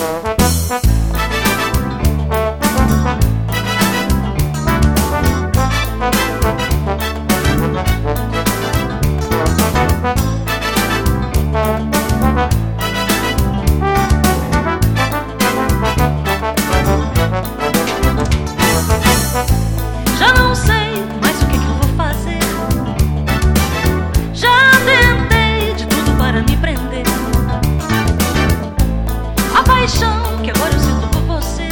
Que agora eu sinto por você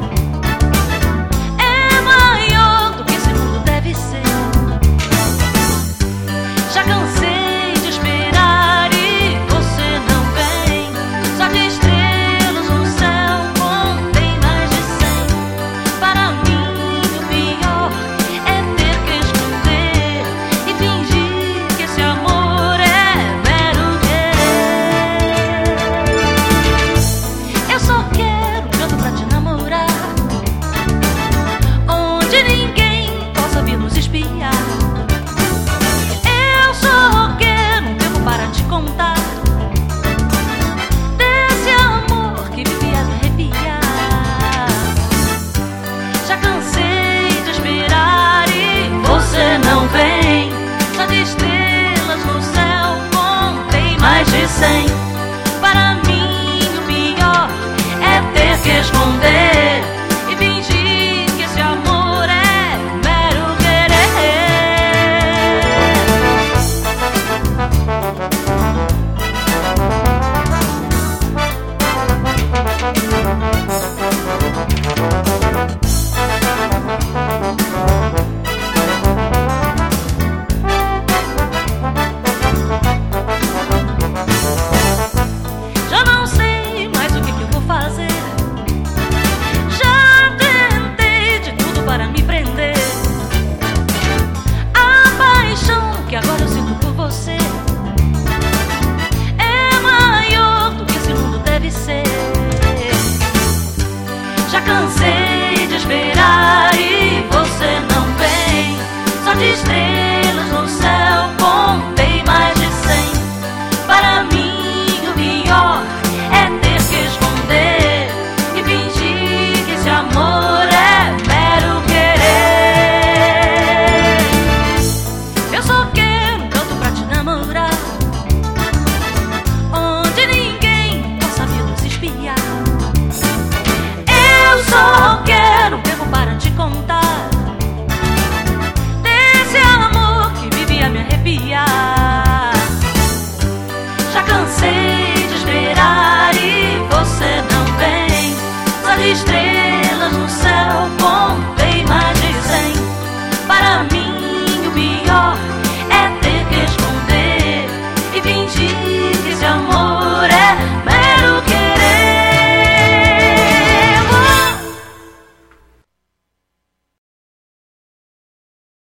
é maior do que esse mundo deve ser. Já cansei de esperar e você não vem. Só de estrelas no céu contei mais de 100. Para mim o pior é ter que esconder e fingir que esse amor é mero querer. Eu só quero pra te namorar, onde ninguém possa vir nos espiar. Eu só quero um tempo para te contar desse amor que vivia a me arrepiar. Já cansei de esperar e você não vem. Só de estrelas no céu contei mais de 100.